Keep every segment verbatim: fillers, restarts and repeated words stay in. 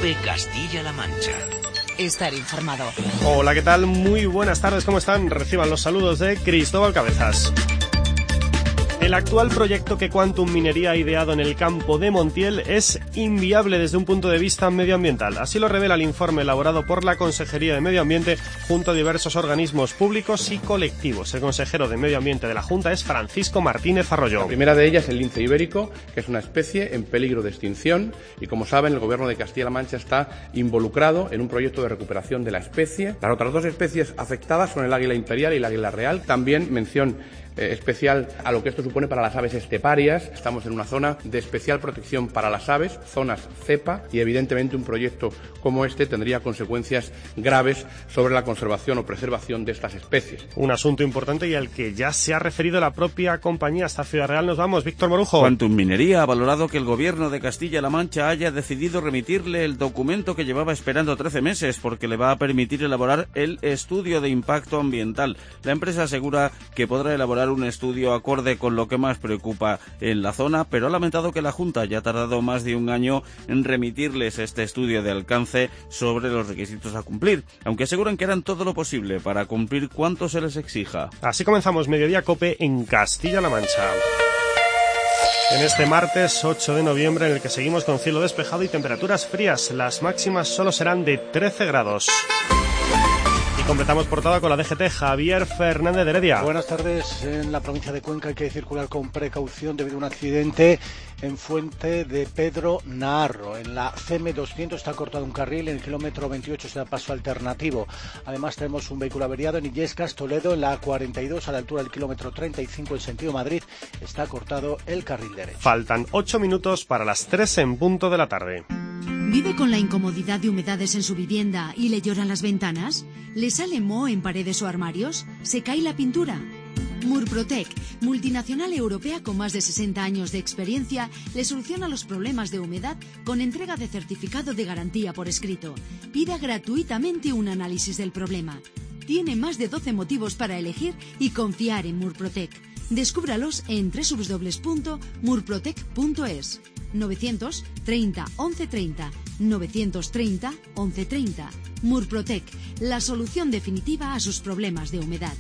COPE Castilla-La Mancha. Estar informado. Hola, ¿qué tal? Muy buenas tardes, ¿cómo están? Reciban los saludos de Cristóbal Cabezas. El actual proyecto que Quantum Minería ha ideado en el campo de Montiel es inviable desde un punto de vista medioambiental. Así lo revela el informe elaborado por la Consejería de Medio Ambiente junto a diversos organismos públicos y colectivos. El consejero de Medio Ambiente de la Junta es Francisco Martínez Arroyo. La primera de ellas es el lince ibérico, que es una especie en peligro de extinción y, como saben, el Gobierno de Castilla-La Mancha está involucrado en un proyecto de recuperación de la especie. Las otras dos especies afectadas son el águila imperial y el águila real. También mención Eh, especial a lo que esto supone para las aves esteparias. Estamos en una zona de especial protección para las aves, zonas cepa, y evidentemente un proyecto como este tendría consecuencias graves sobre la conservación o preservación de estas especies. Un asunto importante y al que ya se ha referido la propia compañía. Hasta Ciudad Real nos vamos. Víctor Morujo. Quantum Minería ha valorado que el Gobierno de Castilla-La Mancha haya decidido remitirle el documento que llevaba esperando trece meses, porque le va a permitir elaborar el estudio de impacto ambiental. La empresa asegura que podrá elaborar un estudio acorde con lo que más preocupa en la zona, pero ha lamentado que la Junta haya tardado más de un año en remitirles este estudio de alcance sobre los requisitos a cumplir, aunque aseguran que harán todo lo posible para cumplir cuanto se les exija. Así comenzamos Mediodía Cope en Castilla-La Mancha. En este martes ocho de noviembre, en el que seguimos con cielo despejado y temperaturas frías, las máximas solo serán de trece grados. Y completamos portada con la D G T. Javier Fernández de Heredia. Buenas tardes. En la provincia de Cuenca hay que circular con precaución debido a un accidente en Fuente de Pedro Naharro. En la C M doscientos está cortado un carril, en el kilómetro veintiocho se da paso alternativo. Además tenemos un vehículo averiado en Illescas, Toledo, en la A cuarenta y dos, a la altura del kilómetro treinta y cinco en sentido Madrid, está cortado el carril derecho. Faltan ocho minutos para las tres en punto de la tarde. ¿Vive con la incomodidad de humedades en su vivienda y le lloran las ventanas? ¿Le sale moho en paredes o armarios? ¿Se cae la pintura? Murprotec, multinacional europea con más de sesenta años de experiencia, le soluciona los problemas de humedad con entrega de certificado de garantía por escrito. Pida gratuitamente un análisis del problema. Tiene más de doce motivos para elegir y confiar en Murprotec. Descúbralos en doble u doble u doble u punto murprotec punto es. novecientos treinta once treinta, novecientos treinta once treinta. Murprotec, la solución definitiva a sus problemas de humedad.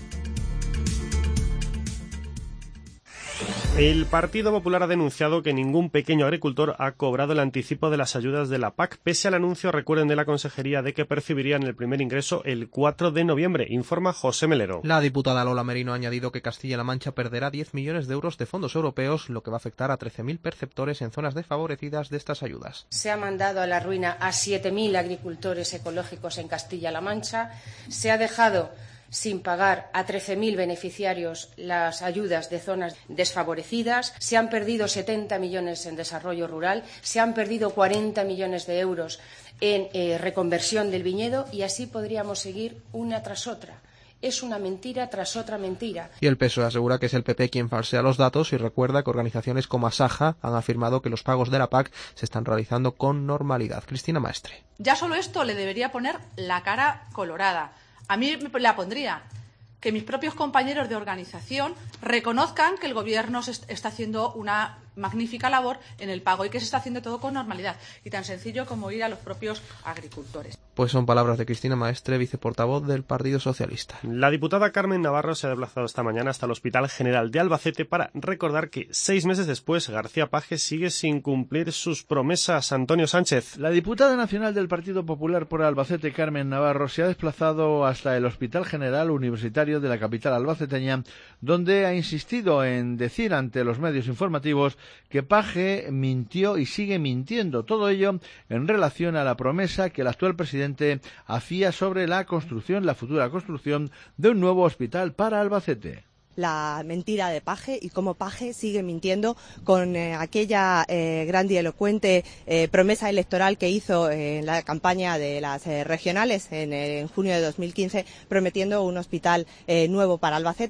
El Partido Popular ha denunciado que ningún pequeño agricultor ha cobrado el anticipo de las ayudas de la P A C, pese al anuncio, recuerden, de la Consejería de que percibirían el primer ingreso el cuatro de noviembre, informa José Melero. La diputada Lola Merino ha añadido que Castilla-La Mancha perderá diez millones de euros de fondos europeos, lo que va a afectar a trece mil perceptores en zonas desfavorecidas de estas ayudas. Se ha mandado a la ruina a siete mil agricultores ecológicos en Castilla-La Mancha, se ha dejado sin pagar a trece mil beneficiarios las ayudas de zonas desfavorecidas, se han perdido setenta millones en desarrollo rural, se han perdido cuarenta millones de euros en eh, reconversión del viñedo, y así podríamos seguir una tras otra. Es una mentira tras otra mentira. Y el P S O E asegura que es el P P quien falsea los datos y recuerda que organizaciones como Asaja han afirmado que los pagos de la P A C se están realizando con normalidad. Cristina Maestre. Ya solo esto le debería poner la cara colorada. A mí me la pondría que mis propios compañeros de organización reconozcan que el Gobierno está haciendo una magnífica labor en el pago y que se está haciendo todo con normalidad, y tan sencillo como ir a los propios agricultores. Pues son palabras de Cristina Maestre, viceportavoz del Partido Socialista. La diputada Carmen Navarro se ha desplazado esta mañana hasta el Hospital General de Albacete para recordar que seis meses después García Paje sigue sin cumplir sus promesas. Antonio Sánchez. La diputada nacional del Partido Popular por Albacete, Carmen Navarro, se ha desplazado hasta el Hospital General Universitario de la capital albaceteña, donde ha insistido en decir ante los medios informativos que Paje mintió y sigue mintiendo, todo ello en relación a la promesa que el actual presidente hacía sobre la construcción, la futura construcción de un nuevo hospital para Albacete. La mentira de Paje y cómo Paje sigue mintiendo con eh, aquella eh, grandilocuente eh, promesa electoral que hizo eh, en la campaña de las eh, regionales en, en junio de dos mil quince, prometiendo un hospital eh, nuevo para Albacete.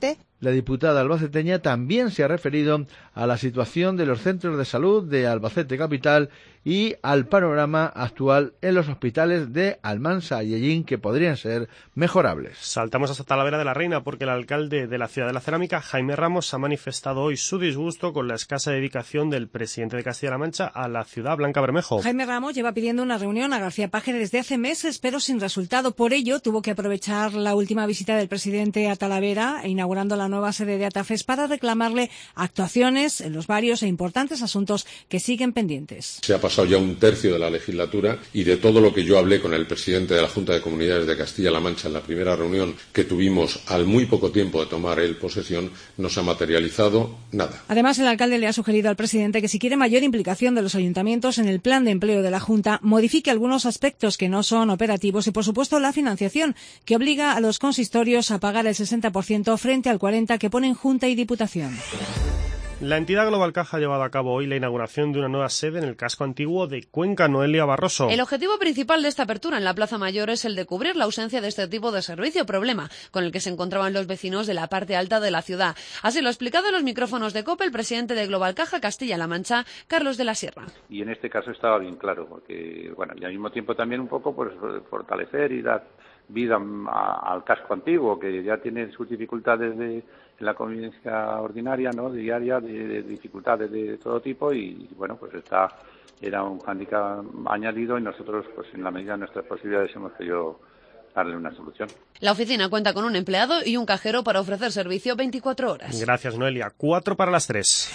La diputada albaceteña también se ha referido a la situación de los centros de salud de Albacete Capital y al panorama actual en los hospitales de Almansa y Hellín, que podrían ser mejorables. Saltamos hasta Talavera de la Reina porque el alcalde de la ciudad de la Cerámica, Jaime Ramos, ha manifestado hoy su disgusto con la escasa dedicación del presidente de Castilla-La Mancha a la ciudad Blanca Bermejo. Jaime Ramos lleva pidiendo una reunión a García Paje desde hace meses, pero sin resultado. Por ello, tuvo que aprovechar la última visita del presidente a Talavera, inaugurando la nueva sede de Atafes, para reclamarle actuaciones en los varios e importantes asuntos que siguen pendientes. Se ha pasado ya un tercio de la legislatura y de todo lo que yo hablé con el presidente de la Junta de Comunidades de Castilla-La Mancha en la primera reunión que tuvimos al muy poco tiempo de tomar él posesión, no se ha materializado nada. Además, el alcalde le ha sugerido al presidente que si quiere mayor implicación de los ayuntamientos en el plan de empleo de la Junta, modifique algunos aspectos que no son operativos y, por supuesto, la financiación, que obliga a los consistorios a pagar el sesenta por ciento frente al cuarenta por ciento que ponen Junta y Diputación. La entidad Global Caja ha llevado a cabo hoy la inauguración de una nueva sede en el casco antiguo de Cuenca. Noelia Barroso. El objetivo principal de esta apertura en la Plaza Mayor es el de cubrir la ausencia de este tipo de servicio, problema con el que se encontraban los vecinos de la parte alta de la ciudad. Así lo ha explicado en los micrófonos de COPE el presidente de Global Caja Castilla-La Mancha, Carlos de la Sierra. Y en este caso estaba bien claro, porque, bueno, y al mismo tiempo también un poco pues fortalecer y dar vida a, al casco antiguo, que ya tiene sus dificultades de en la convivencia ordinaria, ¿no?, diaria, de, de dificultades de todo tipo y, bueno, pues esta era un hándicap añadido y nosotros, pues en la medida de nuestras posibilidades, hemos querido darle una solución. La oficina cuenta con un empleado y un cajero para ofrecer servicio veinticuatro horas. Gracias, Noelia. Cuatro para las tres.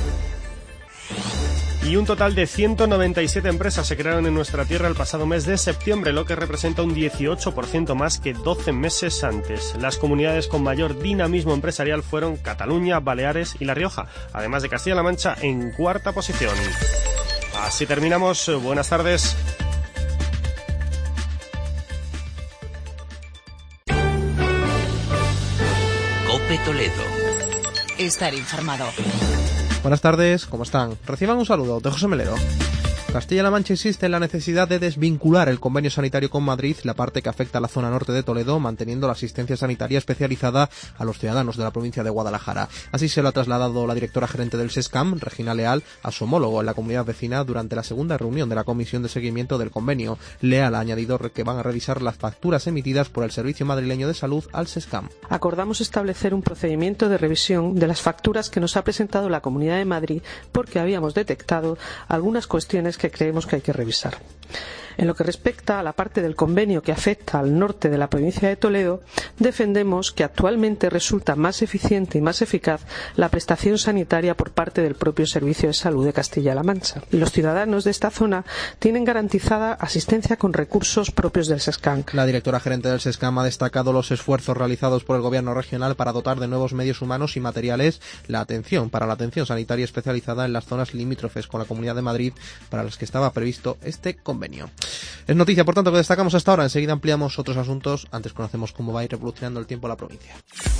Y un total de ciento noventa y siete empresas se crearon en nuestra tierra el pasado mes de septiembre, lo que representa un dieciocho por ciento más que doce meses antes. Las comunidades con mayor dinamismo empresarial fueron Cataluña, Baleares y La Rioja, además de Castilla-La Mancha en cuarta posición. Así terminamos. Buenas tardes. COPE Toledo. Estar informado. Buenas tardes, ¿cómo están? Reciban un saludo de José Melero. Castilla-La Mancha insiste en la necesidad de desvincular el convenio sanitario con Madrid, la parte que afecta a la zona norte de Toledo, manteniendo la asistencia sanitaria especializada a los ciudadanos de la provincia de Guadalajara. Así se lo ha trasladado la directora gerente del SESCAM, Regina Leal, a su homólogo en la comunidad vecina durante la segunda reunión de la comisión de seguimiento del convenio. Leal ha añadido que van a revisar las facturas emitidas por el Servicio Madrileño de Salud al SESCAM. Acordamos establecer un procedimiento de revisión de las facturas que nos ha presentado la Comunidad de Madrid porque habíamos detectado algunas cuestiones que creemos que hay que revisar. En lo que respecta a la parte del convenio que afecta al norte de la provincia de Toledo, defendemos que actualmente resulta más eficiente y más eficaz la prestación sanitaria por parte del propio Servicio de Salud de Castilla-La Mancha. Y los ciudadanos de esta zona tienen garantizada asistencia con recursos propios del SESCAM. La directora gerente del SESCAM ha destacado los esfuerzos realizados por el Gobierno regional para dotar de nuevos medios humanos y materiales la atención para la atención sanitaria especializada en las zonas limítrofes con la Comunidad de Madrid, para las que estaba previsto este convenio. Es noticia, por tanto, que destacamos hasta ahora. Enseguida ampliamos otros asuntos. Antes conocemos cómo va a ir revolucionando el tiempo en la provincia.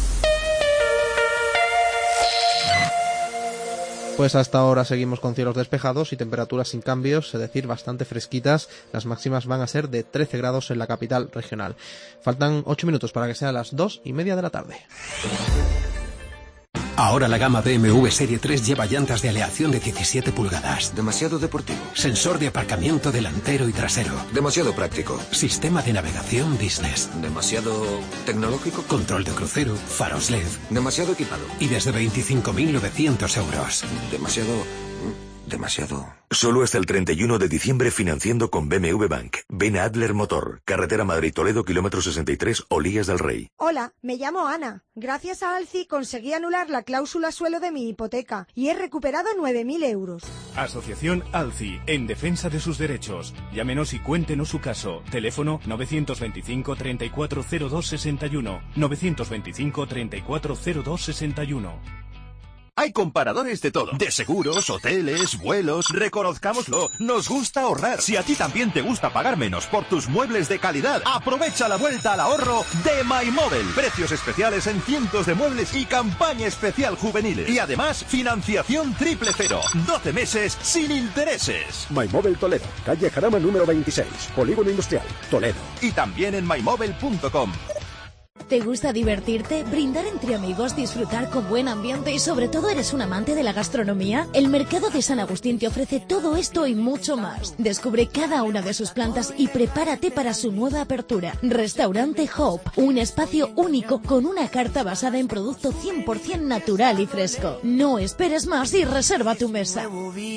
Pues hasta ahora seguimos con cielos despejados y temperaturas sin cambios, es decir, bastante fresquitas. Las máximas van a ser de trece grados en la capital regional. Faltan ocho minutos para que sean las dos y media de la tarde. Ahora la gama B M W Serie tres lleva llantas de aleación de diecisiete pulgadas. Demasiado deportivo. Sensor de aparcamiento delantero y trasero. Demasiado práctico. Sistema de navegación business. Demasiado tecnológico. Control de crucero, faros L E D. Demasiado equipado. Y desde veinticinco mil novecientos euros. Demasiado... Demasiado. Solo hasta el treinta y uno de diciembre financiando con B M W Bank. Ven a Adler Motor, carretera Madrid-Toledo, kilómetro sesenta y tres, Olías del Rey. Hola, me llamo Ana. Gracias a Alci conseguí anular la cláusula suelo de mi hipoteca y he recuperado nueve mil euros. Asociación Alci, en defensa de sus derechos. Llámenos y cuéntenos su caso. Teléfono novecientos veinticinco, treinta y cuatro cero dos, sesenta y uno. novecientos veinticinco, treinta y cuatro cero dos, sesenta y uno. Hay comparadores de todo, de seguros, hoteles, vuelos. Reconozcámoslo, nos gusta ahorrar. Si a ti también te gusta pagar menos por tus muebles de calidad, aprovecha la vuelta al ahorro de MyMobile. Precios especiales en cientos de muebles y campaña especial juveniles. Y además, financiación triple cero, doce meses sin intereses. MyMobile Toledo, calle Jarama número veintiséis, Polígono Industrial, Toledo. Y también en my mobile punto com. ¿Te gusta divertirte, brindar entre amigos, disfrutar con buen ambiente y sobre todo eres un amante de la gastronomía? El Mercado de San Agustín te ofrece todo esto y mucho más. Descubre cada una de sus plantas y prepárate para su nueva apertura. Restaurante Hope, un espacio único con una carta basada en producto cien por ciento natural y fresco. No esperes más y reserva tu mesa.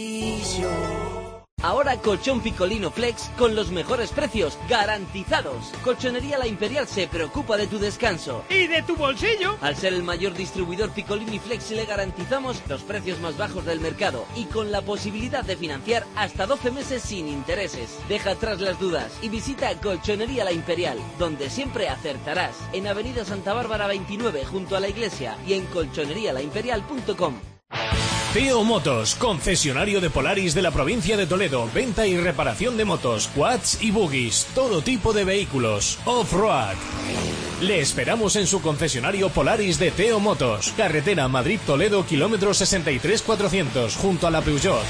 Ahora colchón Picolino Flex con los mejores precios garantizados. Colchonería La Imperial se preocupa de tu descanso y de tu bolsillo. Al ser el mayor distribuidor Picolini Flex le garantizamos los precios más bajos del mercado y con la posibilidad de financiar hasta doce meses sin intereses. Deja atrás las dudas y visita Colchonería La Imperial, donde siempre acertarás. En Avenida Santa Bárbara veintinueve junto a la iglesia y en colchonería la imperial punto com. Teo Motos, concesionario de Polaris de la provincia de Toledo, venta y reparación de motos, quads y buggies, todo tipo de vehículos, off-road. Le esperamos en su concesionario Polaris de Teo Motos, carretera Madrid-Toledo, kilómetro sesenta y tres cuatrocientos, junto a la Peugeot.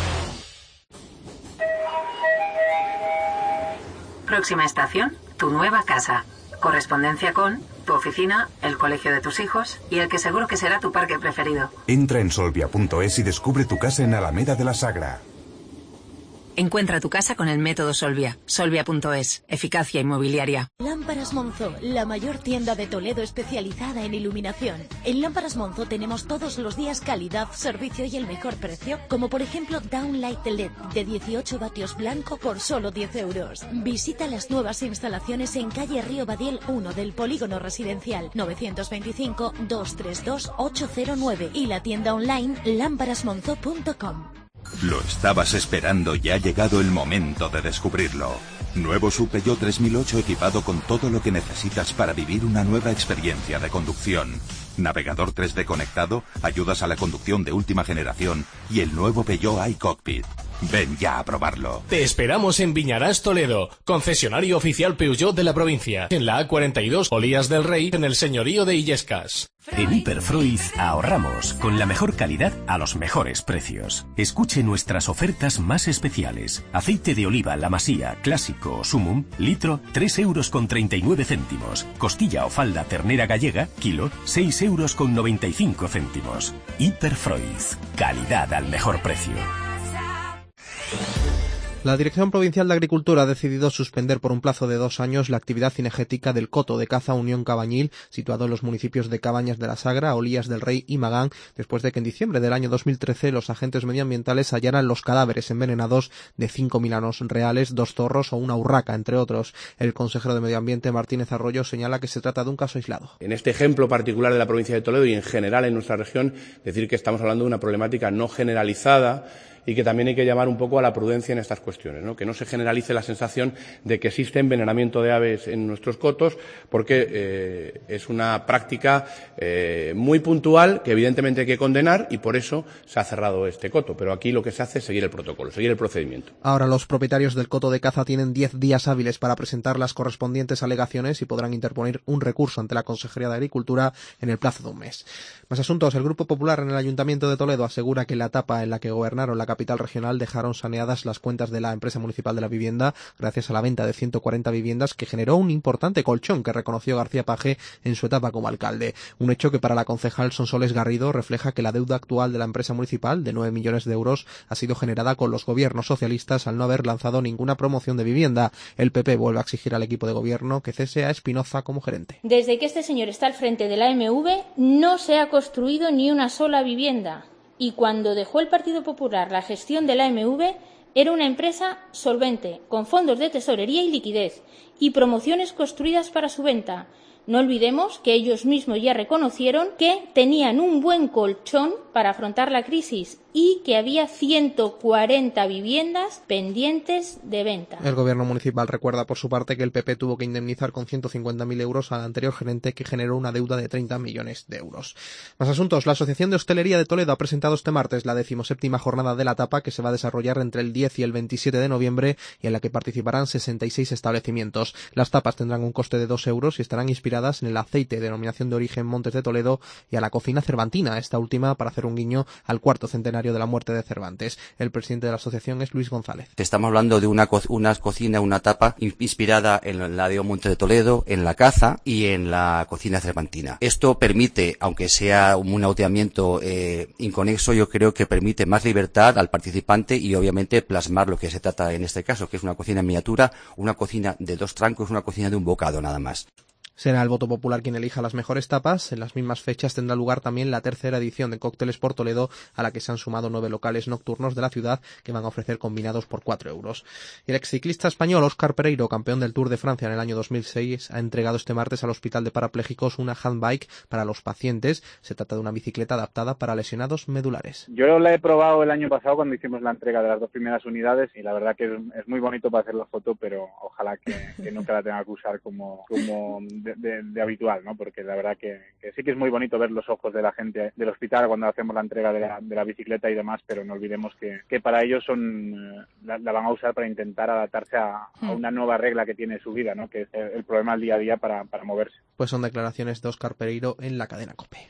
Próxima estación, tu nueva casa. Correspondencia con tu oficina, el colegio de tus hijos y el que seguro que será tu parque preferido. Entra en solvia punto es y descubre tu casa en Alameda de la Sagra. Encuentra tu casa con el método Solvia. Solvia punto es. Eficacia inmobiliaria. Lámparas Monzo, la mayor tienda de Toledo especializada en iluminación. En Lámparas Monzo tenemos todos los días calidad, servicio y el mejor precio, como por ejemplo Downlight L E D de dieciocho vatios blanco por solo diez euros. Visita las nuevas instalaciones en calle Río Badiel uno del Polígono Residencial novecientos veinticinco, doscientos treinta y dos, ochocientos nueve y la tienda online lámparas monzo punto com. Lo estabas esperando y ha llegado el momento de descubrirlo. Nuevo Sub Peugeot tres mil ocho equipado con todo lo que necesitas para vivir una nueva experiencia de conducción. Navegador tres D conectado, ayudas a la conducción de última generación y el nuevo Peugeot iCockpit. Ven ya a probarlo. Te esperamos en Viñarás, Toledo, concesionario oficial Peugeot de la provincia, en la A cuarenta y dos, Olías del Rey, en el señorío de Illescas. En Hiperfruit ahorramos con la mejor calidad a los mejores precios. Escuche nuestras ofertas más especiales. Aceite de oliva La Masía, clásico o sumum, litro, tres euros con treinta y nueve céntimos. Costilla o falda ternera gallega, kilo, seis euros con noventa y cinco céntimos. Hiperfruit, calidad al mejor precio. La Dirección Provincial de Agricultura ha decidido suspender por un plazo de dos años la actividad cinegética del coto de caza Unión Cabañil, situado en los municipios de Cabañas de la Sagra, Olías del Rey y Magán, después de que en diciembre del año dos mil trece los agentes medioambientales hallaran los cadáveres envenenados de cinco milanos reales, dos zorros o una urraca, entre otros. El consejero de Medio Ambiente, Martínez Arroyo, señala que se trata de un caso aislado. En este ejemplo particular de la provincia de Toledo y en general en nuestra región, decir que estamos hablando de una problemática no generalizada y que también hay que llamar un poco a la prudencia en estas cuestiones, ¿no? Que no se generalice la sensación de que existe envenenamiento de aves en nuestros cotos, porque eh, es una práctica eh, muy puntual que evidentemente hay que condenar y por eso se ha cerrado este coto. Pero aquí lo que se hace es seguir el protocolo, seguir el procedimiento. Ahora los propietarios del coto de caza tienen diez días hábiles para presentar las correspondientes alegaciones y podrán interponer un recurso ante la Consejería de Agricultura en el plazo de un mes. Más asuntos. El Grupo Popular en el Ayuntamiento de Toledo asegura que en la etapa en la que gobernaron la capital regional dejaron saneadas las cuentas de la empresa municipal de la vivienda gracias a la venta de ciento cuarenta viviendas que generó un importante colchón que reconoció García Paje en su etapa como alcalde. Un hecho que para la concejal Sonsoles Garrido refleja que la deuda actual de la empresa municipal de nueve millones de euros ha sido generada con los gobiernos socialistas al no haber lanzado ninguna promoción de vivienda. El P P vuelve a exigir al equipo de gobierno que cese a Espinoza como gerente. Desde que este señor está al frente de la A M V no se ha construido ni una sola vivienda. Y cuando dejó el Partido Popular la gestión de la A M V, era una empresa solvente, con fondos de tesorería y liquidez, y promociones construidas para su venta. No olvidemos que ellos mismos ya reconocieron que tenían un buen colchón para afrontar la crisis y que había ciento cuarenta viviendas pendientes de venta. El gobierno municipal recuerda por su parte que el P P tuvo que indemnizar con ciento cincuenta mil euros al anterior gerente que generó una deuda de treinta millones de euros. Más asuntos. La Asociación de Hostelería de Toledo ha presentado este martes la decimoséptima jornada de la tapa que se va a desarrollar entre el diez y el veintisiete de noviembre y en la que participarán sesenta y seis establecimientos. Las tapas tendrán un coste de dos euros y estarán inspiradas inspiradas en el aceite de denominación de origen Montes de Toledo y a la cocina cervantina, esta última para hacer un guiño al cuarto centenario de la muerte de Cervantes. El presidente de la asociación es Luis González. Estamos hablando de una, co una cocina, una tapa inspirada en la de Montes de Toledo, en la caza y en la cocina cervantina. Esto permite, aunque sea un ateamiento eh, inconexo, yo creo que permite más libertad al participante y obviamente plasmar lo que se trata en este caso, que es una cocina en miniatura, una cocina de dos trancos, una cocina de un bocado nada más. Será el voto popular quien elija las mejores tapas. En las mismas fechas tendrá lugar también la tercera edición de Cócteles por Toledo, a la que se han sumado nueve locales nocturnos de la ciudad que van a ofrecer combinados por cuatro euros. Y el exciclista español Óscar Pereiro, campeón del Tour de Francia en el año dos mil seis, ha entregado este martes al Hospital de Parapléjicos una handbike para los pacientes. Se trata de una bicicleta adaptada para lesionados medulares. Yo la he probado el año pasado cuando hicimos la entrega de las dos primeras unidades y la verdad que es, es muy bonito para hacer la foto, pero ojalá que, que nunca la tenga que usar como, como de, de, de habitual, ¿no? Porque la verdad que, que sí que es muy bonito ver los ojos de la gente del hospital cuando hacemos la entrega de la, de la bicicleta y demás, pero no olvidemos que, que para ellos son la, la van a usar para intentar adaptarse a, a una nueva regla que tiene su vida, ¿no? Que es el, el problema del día a día para, para moverse. Pues son declaraciones de Óscar Pereiro en la cadena COPE.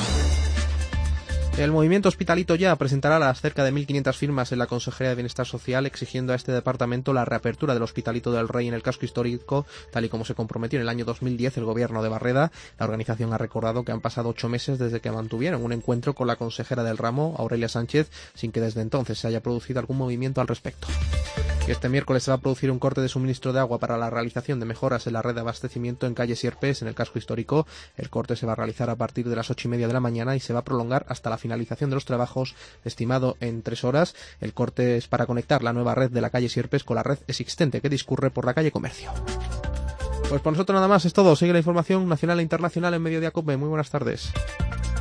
El movimiento Hospitalito Ya presentará las cerca de mil quinientas firmas en la Consejería de Bienestar Social exigiendo a este departamento la reapertura del Hospitalito del Rey en el casco histórico, tal y como se comprometió en el año dos mil diez el gobierno de Barreda. La organización ha recordado que han pasado ocho meses desde que mantuvieron un encuentro con la consejera del ramo, Aurelia Sánchez, sin que desde entonces se haya producido algún movimiento al respecto. Y este miércoles se va a producir un corte de suministro de agua para la realización de mejoras en la red de abastecimiento en calle Sierpes, en el casco histórico. El corte se va a realizar a partir de las ocho y media de la mañana y se va a prolongar hasta la finalización de los trabajos, estimado en tres horas. El corte es para conectar la nueva red de la calle Sierpes con la red existente que discurre por la calle Comercio. Pues por nosotros nada más es todo. Sigue la información nacional e internacional en Mediodía COPE. Muy buenas tardes.